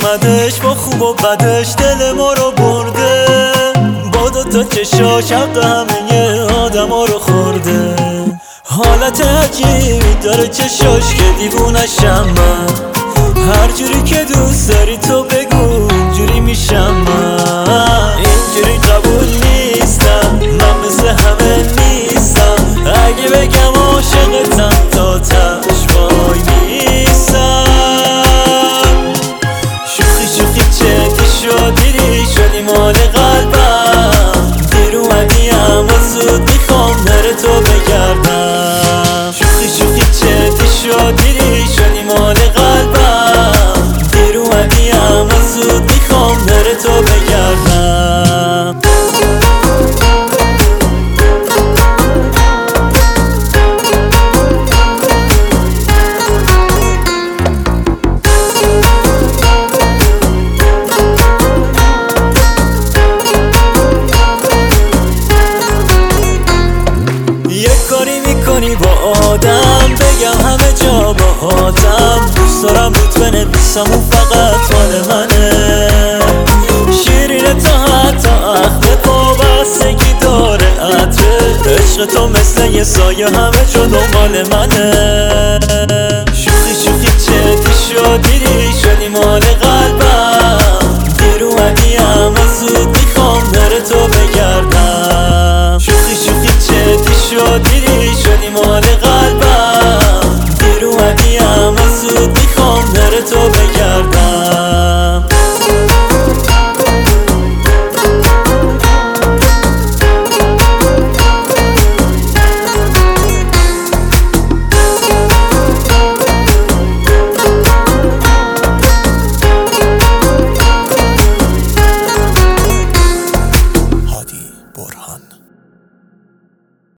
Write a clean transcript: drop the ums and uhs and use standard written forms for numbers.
اومدش با خوب و بدش دل ما رو برده، با دوتا چشاش حق همه آدما رو خورده. حالت عجیبی داره چشاش که دیوونشم من، هر جوری که دوست داری تو بگو اینجوری میشم من. اینجوری قبول نیستم، من مثل همه نیستم، اگه بگم عاشقتم تا تش وای میسم. شوخی شوخی جدی شدی شدی مال قلبم، دیر اومدی اما زود میخوام در تو بگردم. شوخی شوخی جدی شدی مال قلبم، دیر اومدی اما زود میخوام در تو بگردم. کاری میکنی با آدم، بگم همه جا باهاتم، دوست دارم روت بنویسم اون فقط مال منه. شیرینه تا حتی اخمت وابستگی داره عطره، عشق تو مثل یه سایه همه جا دنبال منه. شوخی شوخی جدی شدی مال قلبم، دیر اومدی اما زود میخوام در تو بگردم. شوخی شوخی جدی شدی